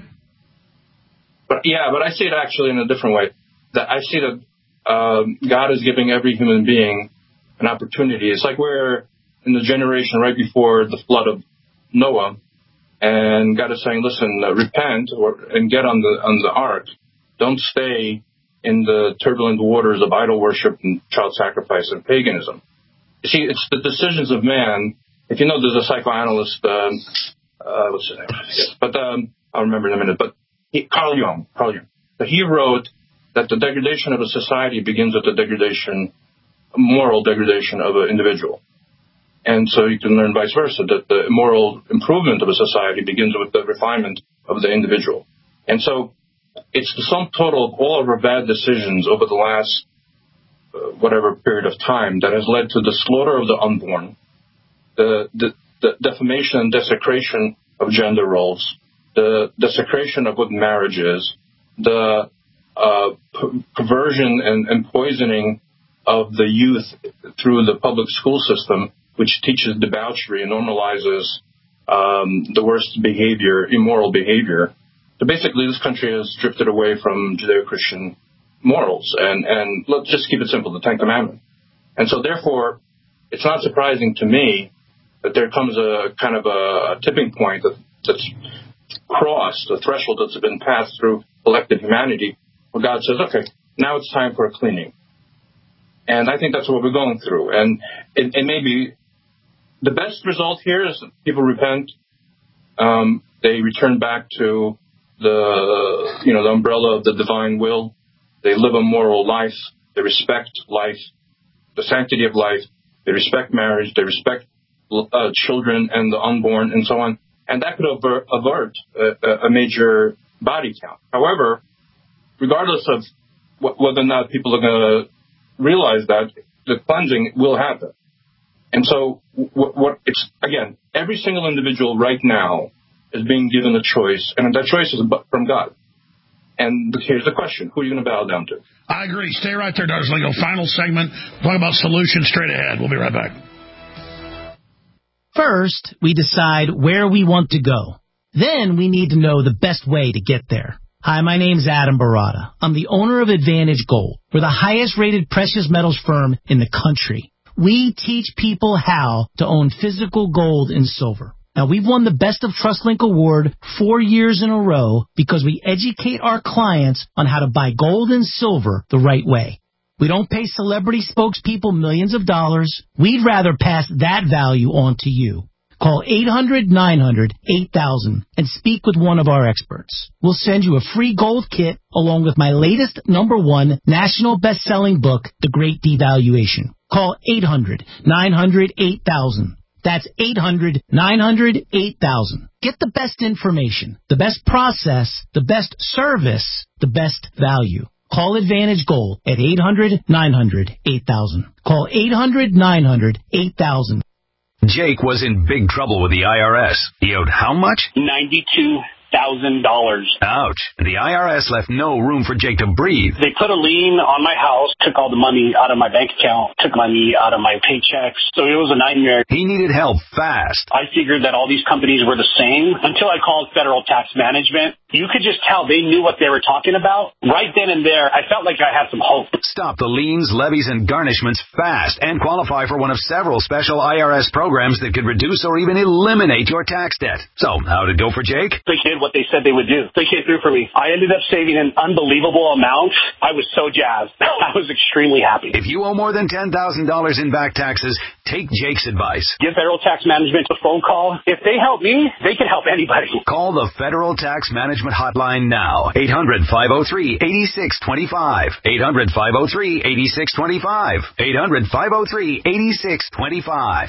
But yeah, but I see it actually in a different way. That I see that um, God is giving every human being an opportunity. It's like we're in the generation right before the flood of Noah, and God is saying, listen, uh, repent or, and get on the on the ark. Don't stay in the turbulent waters of idol worship and child sacrifice and paganism. You see, it's the decisions of man. If you know, there's a psychoanalyst, um, uh, what's his name? Yeah, but um, I'll remember in a minute. But he, Carl Jung, Carl Jung, but he wrote that the degradation of a society begins with the degradation, moral degradation of an individual. And so you can learn vice versa, that the moral improvement of a society begins with the refinement of the individual. And so it's the sum total of all of our bad decisions over the last uh, whatever period of time that has led to the slaughter of the unborn, the, the, the defamation and desecration of gender roles, the desecration of what marriage is, the uh, p- perversion and, and poisoning of the youth through the public school system, which teaches debauchery and normalizes um, the worst behavior, immoral behavior. So basically, this country has drifted away from Judeo-Christian morals. And, and let's just keep it simple, the Ten Commandments. And so therefore, it's not surprising to me that there comes a kind of a tipping point that, that's crossed, a threshold that's been passed through collective humanity, where God says, okay, now it's time for a cleaning. And I think that's what we're going through. And it, it may be the best result here is that people repent. Um, they return back to the, you know, the umbrella of the divine will. They live a moral life. They respect life, the sanctity of life. They respect marriage. They respect uh, children and the unborn and so on. And that could avert, avert a, a major body count. However, regardless of wh- whether or not people are going to realize that, the cleansing will happen. And so, what, what it's again, every single individual right now is being given a choice, and that choice is from God. And here's the question: who are you going to bow down to? I agree. Stay right there, Doctor Zelenko. Final segment. Talk about solutions straight ahead. We'll be right back. First, we decide where we want to go. Then we need to know the best way to get there. Hi, my name's Adam Barada. I'm the owner of Advantage Gold. We're the highest-rated precious metals firm in the country. We teach people how to own physical gold and silver. Now, we've won the Best of TrustLink Award four years in a row because we educate our clients on how to buy gold and silver the right way. We don't pay celebrity spokespeople millions of dollars. We'd rather pass that value on to you. Call eight hundred nine hundred eight thousand and speak with one of our experts. We'll send you a free gold kit along with my latest number one national best-selling book, The Great Devaluation. Call eight hundred nine hundred eight thousand. That's eight hundred nine hundred eight thousand. Get the best information, the best process, the best service, the best value. Call Advantage Gold at eight hundred nine hundred eight thousand. Call eight hundred nine hundred eight thousand. Jake was in big trouble with the I R S. He owed how much? ninety-two thousand dollars. Ouch. The I R S left no room for Jake to breathe. They put a lien on my house, took all the money out of my bank account, took money out of my paychecks. So it was a nightmare. He needed help fast. I figured that all these companies were the same until I called Federal Tax Management. You could just tell they knew what they were talking about. Right then and there, I felt like I had some hope. Stop the liens, levies, and garnishments fast and qualify for one of several special I R S programs that could reduce or even eliminate your tax debt. So, how'd it go for Jake? They did what they said they would do. They came through for me. I ended up saving an unbelievable amount. I was so jazzed. I was extremely happy. If you owe more than ten thousand dollars in back taxes, take Jake's advice. Give Federal Tax Management a phone call. If they help me, they can help anybody. Call the Federal Tax Management Hotline now. eight hundred five oh three eight six two five. eight hundred five oh three eight six two five. eight hundred five oh three eight six two five.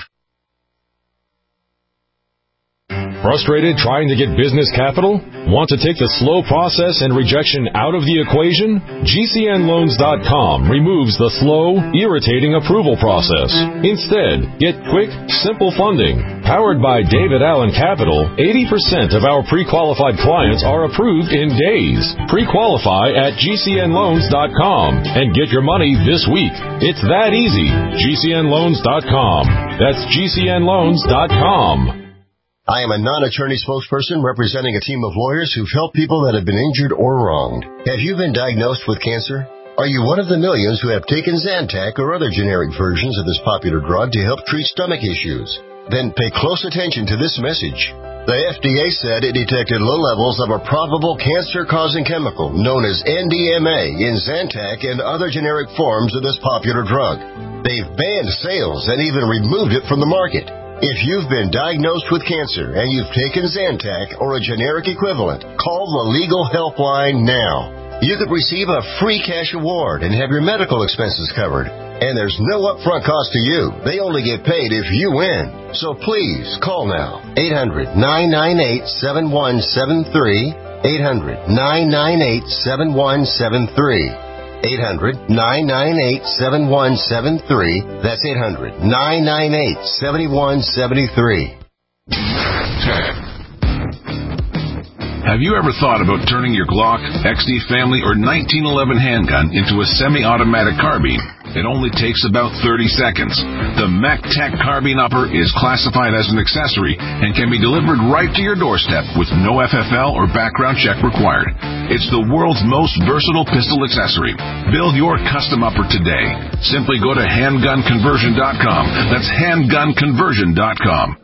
Frustrated trying to get business capital? Want to take the slow process and rejection out of the equation? G C N loans dot com removes the slow, irritating approval process. Instead, get quick, simple funding. Powered by David Allen Capital, eighty percent of our pre-qualified clients are approved in days. Pre-qualify at G C N loans dot com and get your money this week. It's that easy. G C N loans dot com. That's G C N loans dot com. I am a non-attorney spokesperson representing a team of lawyers who've helped people that have been injured or wronged. Have you been diagnosed with cancer? Are you one of the millions who have taken Zantac or other generic versions of this popular drug to help treat stomach issues? Then pay close attention to this message. The F D A said it detected low levels of a probable cancer-causing chemical known as N D M A in Zantac and other generic forms of this popular drug. They've banned sales and even removed it from the market. If you've been diagnosed with cancer and you've taken Zantac or a generic equivalent, call the Legal Helpline now. You could receive a free cash award and have your medical expenses covered. And there's no upfront cost to you. They only get paid if you win. So please, call now. eight hundred nine nine eight seven one seven three. eight hundred nine nine eight seven one seven three. eight hundred nine nine eight seven one seven three. That's eight hundred nine nine eight seven one seven three. Have you ever thought about turning your Glock, X D Family, or nineteen eleven handgun into a semi-automatic carbine? It only takes about thirty seconds. The MacTac Carbine Upper is classified as an accessory and can be delivered right to your doorstep with no F F L or background check required. It's the world's most versatile pistol accessory. Build your custom upper today. Simply go to handgun conversion dot com. That's handgun conversion dot com.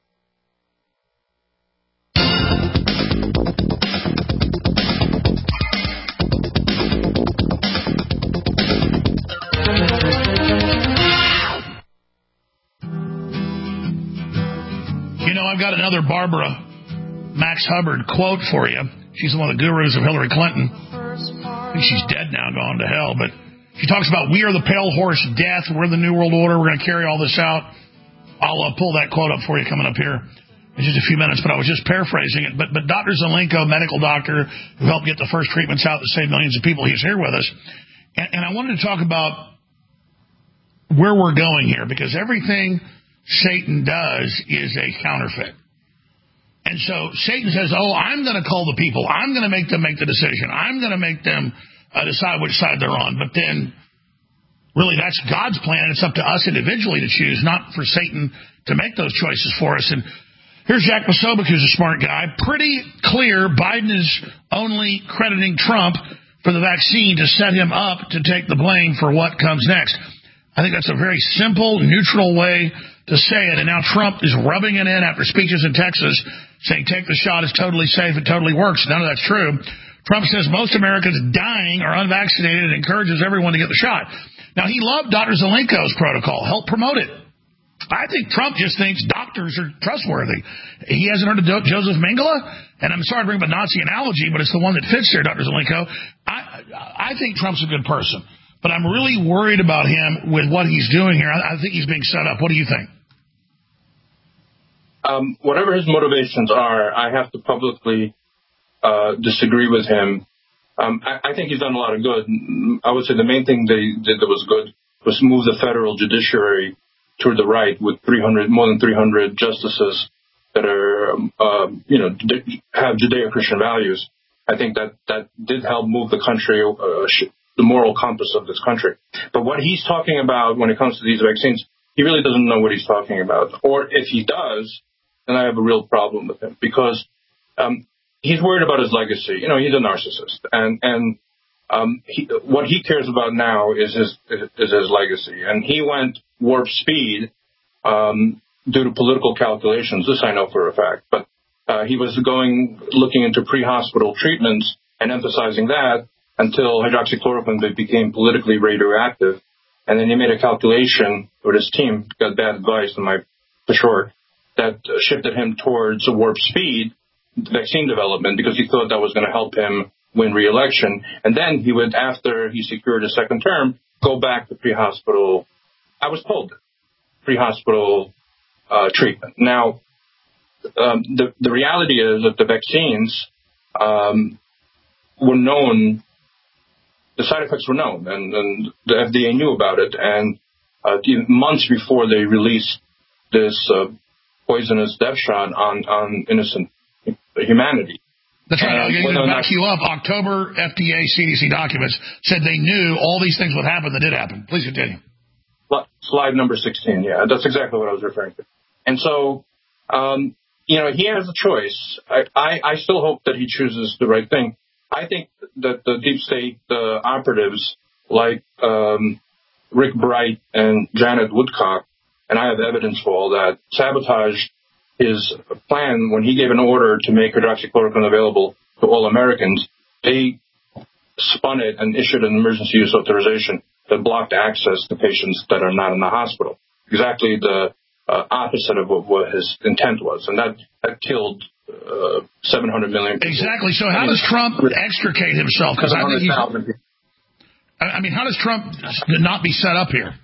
You know, I've got another Barbara Max Hubbard quote for you. She's one of the gurus of Hillary Clinton. I think she's dead now, gone to hell. But she talks about, we are the pale horse death. We're the New World Order. We're going to carry all this out. I'll uh, pull that quote up for you coming up here in just a few minutes, but I was just paraphrasing it. But but Doctor Zelenko, medical doctor who helped get the first treatments out that saved millions of people, he's here with us. And, and I wanted to talk about where we're going here, because everything Satan does is a counterfeit. And so Satan says, oh, I'm going to call the people. I'm going to make them make the decision. I'm going to make them uh, decide which side they're on. But then, really, that's God's plan. It's up to us individually to choose, not for Satan to make those choices for us. And here's Jack Posobiec, who's a smart guy. Pretty clear Biden is only crediting Trump for the vaccine to set him up to take the blame for what comes next. I think that's a very simple, neutral way to say it. And now Trump is rubbing it in after speeches in Texas, saying take the shot, it's totally safe, it totally works. None of that's true. Trump says most Americans dying are unvaccinated and encourages everyone to get the shot. Now, he loved Doctor Zelenko's protocol, helped promote it. I think Trump just thinks doctors are trustworthy. He hasn't heard of Joseph Mengele, and I'm sorry to bring up a Nazi analogy, but it's the one that fits there, Doctor Zelenko. I, I think Trump's a good person. But I'm really worried about him with what he's doing here. I, I think he's being set up. What do you think? Um, whatever his motivations are, I have to publicly uh, disagree with him. Um, I, I think he's done a lot of good. I would say the main thing they did that was good was move the federal judiciary toward the right with three hundred, more than three hundred justices that are, uh, you know, have Judeo-Christian values. I think that that did help move the country, uh, the moral compass of this country. But what he's talking about when it comes to these vaccines, he really doesn't know what he's talking about. Or if he does, then I have a real problem with him because um, he's worried about his legacy. You know, he's a narcissist, and and um, he, what he cares about now is his is his legacy. And he went warp speed um, due to political calculations. This I know for a fact. But uh, he was going looking into pre-hospital treatments and emphasizing that until hydroxychloroquine became politically radioactive. And then he made a calculation with his team, got bad advice, in my, for sure, that shifted him towards a warp speed vaccine development because he thought that was going to help him win re-election. And then he would, after he secured a second term, go back to pre-hospital, I was told, pre-hospital uh, treatment. Now, um, the, the reality is that the vaccines um, were known, the side effects were known, and, and the F D A knew about it. And uh, months before they released this uh, poisonous death shot on, on innocent humanity. That's right. Uh, I'm going to back you up. October F D A C D C documents said they knew all these things would happen that did happen. Please continue. Slide number sixteen. Yeah, that's exactly what I was referring to. And so, um, you know, he has a choice. I, I, I still hope that he chooses the right thing. I think that the deep state uh, operatives like um, Rick Bright and Janet Woodcock, and I have evidence for all that, sabotaged his plan when he gave an order to make hydroxychloroquine available to all Americans. They spun it and issued an emergency use authorization that blocked access to patients that are not in the hospital. Exactly the uh, opposite of what, what his intent was. And that, that killed uh, seven hundred million people. Exactly. So how I mean, does Trump extricate himself? Because I think he's, I mean, how does Trump not be set up here?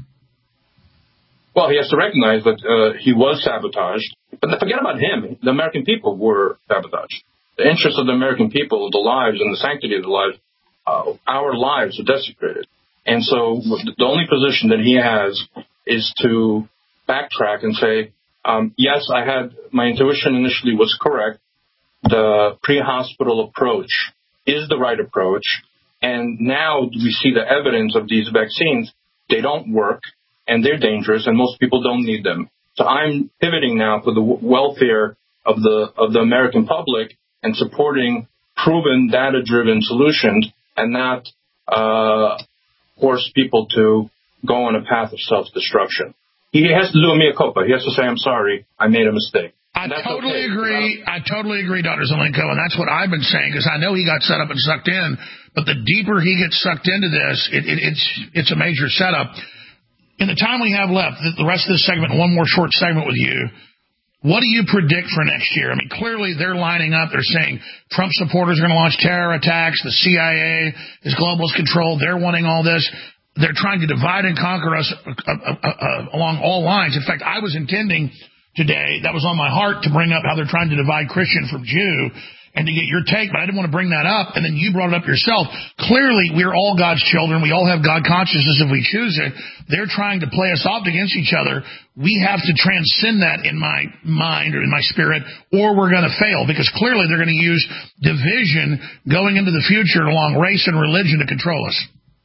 Well, he has to recognize that uh, he was sabotaged. But forget about him. The American people were sabotaged. The interests of the American people, the lives and the sanctity of the lives, uh, our lives are desecrated. And so the only position that he has is to backtrack and say, um, yes, I had, my intuition initially was correct. The pre-hospital approach is the right approach. And now we see the evidence of these vaccines. They don't work and they're dangerous and most people don't need them. So I'm pivoting now for the welfare of the, of the American public and supporting proven data-driven solutions and not, uh, force people to go on a path of self-destruction. He has to do a mea culpa. He has to say, I'm sorry, I made a mistake. I totally okay. agree. I totally agree, Doctor Zelenko, and that's what I've been saying, because I know he got set up and sucked in, but the deeper he gets sucked into this, it, it, it's it's a major setup. In the time we have left, the rest of this segment, one more short segment with you, what do you predict for next year? I mean, clearly they're lining up. They're saying Trump supporters are going to launch terror attacks. The C I A is globalist control. They're wanting all this. They're trying to divide and conquer us uh, uh, uh, along all lines. In fact, I was intending today, that was on my heart, to bring up how they're trying to divide Christian from Jew and to get your take, but I didn't want to bring that up, and then you brought it up yourself. Clearly, we're all God's children. We all have God consciousness if we choose it. They're trying to play us off against each other. We have to transcend that in my mind or in my spirit, or we're going to fail, because clearly they're going to use division going into the future along race and religion to control us.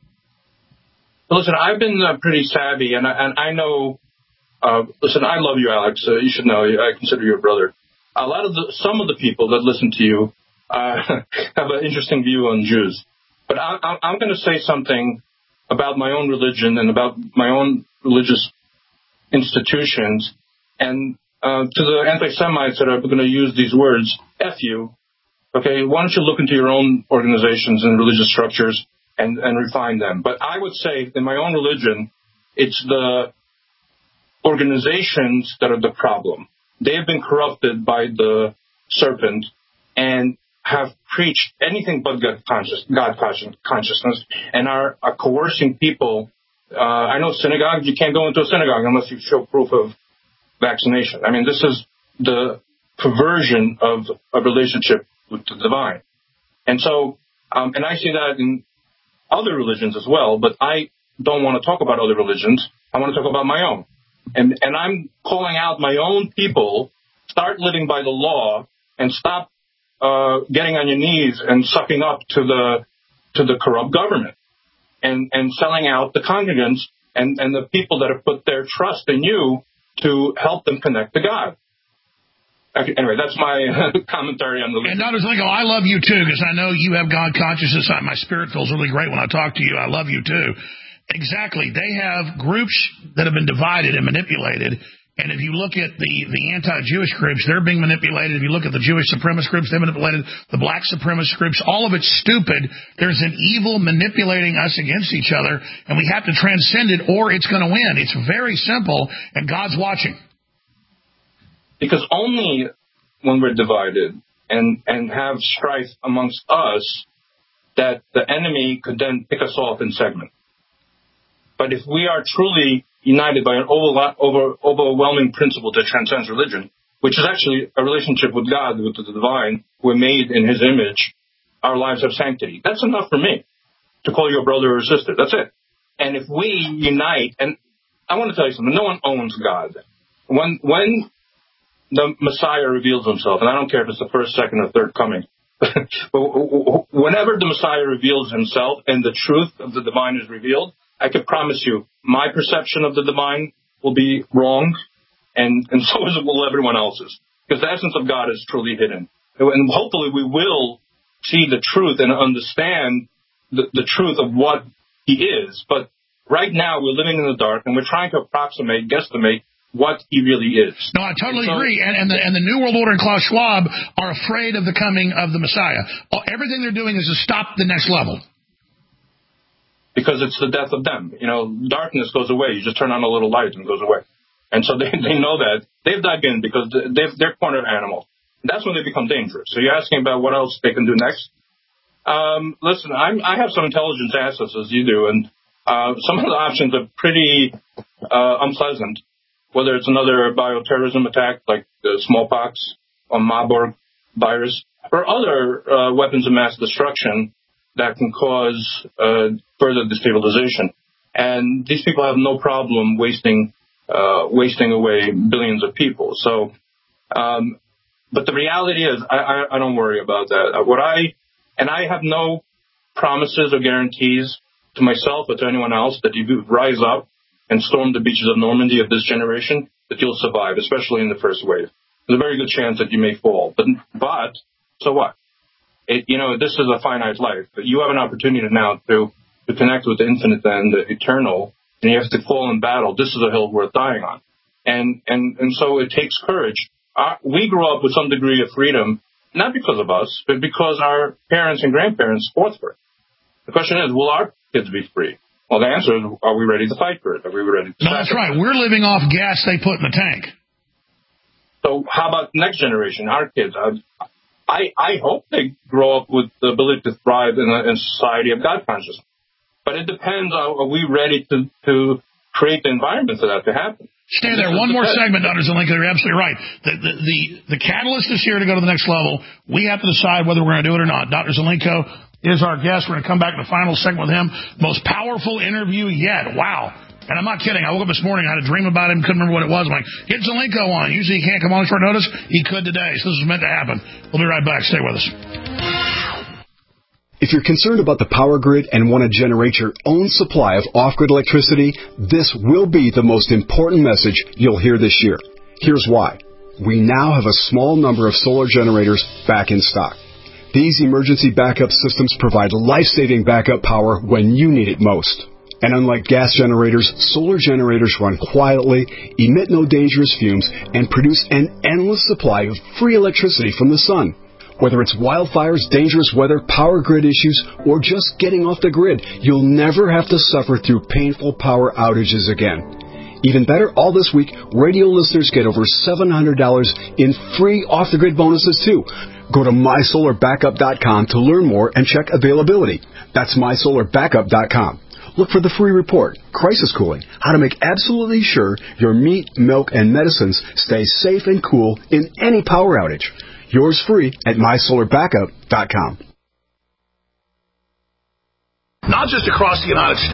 Listen, I've been uh, pretty savvy, and I, and I know, uh, listen, I love you, Alex. Uh, you should know, I consider you a brother. A lot of the, some of the people that listen to you uh, have an interesting view on Jews. But I, I, I'm going to say something about my own religion and about my own religious institutions. And uh, to the anti-Semites that are going to use these words, F you, okay, why don't you look into your own organizations and religious structures and, and refine them? But I would say in my own religion, it's the organizations that are the problem. They have been corrupted by the serpent and have preached anything but God, conscious, God consciousness and are, are coercing people. Uh, I know synagogues, you can't go into a synagogue unless you show proof of vaccination. I mean, this is the perversion of a relationship with the divine. And so Um, and I see that in other religions as well, but I don't want to talk about other religions. I want to talk about my own. And, and I'm calling out my own people, start living by the law and stop uh, getting on your knees and sucking up to the to the corrupt government and, and selling out the congregants and, and the people that have put their trust in you to help them connect to God. Okay, anyway, that's my commentary on the And Doctor Zelenko, I love you too, because I know you have God consciousness. My spirit feels really great when I talk to you. I love you too. Exactly. They have groups that have been divided and manipulated. And if you look at the, the anti-Jewish groups, they're being manipulated. If you look at the Jewish supremacist groups, they're manipulated. The black supremacist groups, all of it's stupid. There's an evil manipulating us against each other, and we have to transcend it or it's going to win. It's very simple, and God's watching. Because only when we're divided and, and have strife amongst us that the enemy could then pick us off in segments. But if we are truly united by an over, over, overwhelming principle that transcends religion, which is actually a relationship with God, with the divine, we're made in his image, our lives have sanctity. That's enough for me to call you a brother or sister. That's it. And if we unite, and I want to tell you something, no one owns God. When, when the Messiah reveals himself, and I don't care if it's the first, second, or third coming, but whenever the Messiah reveals himself and the truth of the divine is revealed, I can promise you, my perception of the divine will be wrong, and, and so is it will everyone else's. Because the essence of God is truly hidden. And hopefully we will see the truth and understand the, the truth of what he is. But right now we're living in the dark, and we're trying to approximate, guesstimate, what he really is. No, I totally so, agree. And, and, the, and the New World Order and Klaus Schwab are afraid of the coming of the Messiah. Everything they're doing is to stop the next level. Because it's the death of them. You know, darkness goes away. You just turn on a little light and it goes away. And so they, they know that. They've dug in because they've, they're cornered animals. That's when they become dangerous. So you're asking about what else they can do next? Um, listen, I'm, I have some intelligence assets, as you do, and uh, some of the options are pretty uh, unpleasant, whether it's another bioterrorism attack like the smallpox or Marburg virus, or other uh, weapons of mass destruction that can cause uh, further destabilization. And these people have no problem wasting uh, wasting away billions of people. So, um, but the reality is, I, I, I don't worry about that. What I and I have no promises or guarantees to myself or to anyone else that if you rise up and storm the beaches of Normandy of this generation, that you'll survive, especially in the first wave. There's a very good chance that you may fall. But, but so what? It, you know, this is a finite life. But you have an opportunity now to, to connect with the infinite and the eternal, and you have to fall in battle. This is a hill worth dying on. And, and, and so it takes courage. Our, we grew up with some degree of freedom, not because of us, but because our parents and grandparents fought for it. The question is, will our kids be free? Well, the answer is, are we ready to fight for it? Are we ready to No, that's right. It? We're living off gas they put in the tank. So how about the next generation, our kids? I, I hope they grow up with the ability to thrive in a, in a society of God consciousness. But it depends, are, are we ready to, to create the environment for that to happen? Stay there. One more segment, Doctor Zelenko. You're absolutely right. The, the, the, the catalyst is here to go to the next level. We have to decide whether we're going to do it or not. Doctor Zelenko is our guest. We're going to come back to the final segment with him. Most powerful interview yet. Wow. And I'm not kidding. I woke up this morning, I had a dream about him, couldn't remember what it was. I'm like, get Zelenko on. Usually he can't come on short notice. He could today. So this was meant to happen. We'll be right back. Stay with us. If you're concerned about the power grid and want to generate your own supply of off-grid electricity, this will be the most important message you'll hear this year. Here's why. We now have a small number of solar generators back in stock. These emergency backup systems provide life-saving backup power when you need it most. And unlike gas generators, solar generators run quietly, emit no dangerous fumes, and produce an endless supply of free electricity from the sun. Whether it's wildfires, dangerous weather, power grid issues, or just getting off the grid, you'll never have to suffer through painful power outages again. Even better, all this week, radio listeners get over seven hundred dollars in free off-the-grid bonuses, too. Go to my solar backup dot com to learn more and check availability. That's my solar backup dot com. Look for the free report, Crisis Cooling, how to make absolutely sure your meat, milk, and medicines stay safe and cool in any power outage. Yours free at my solar backup dot com. not just across the United States.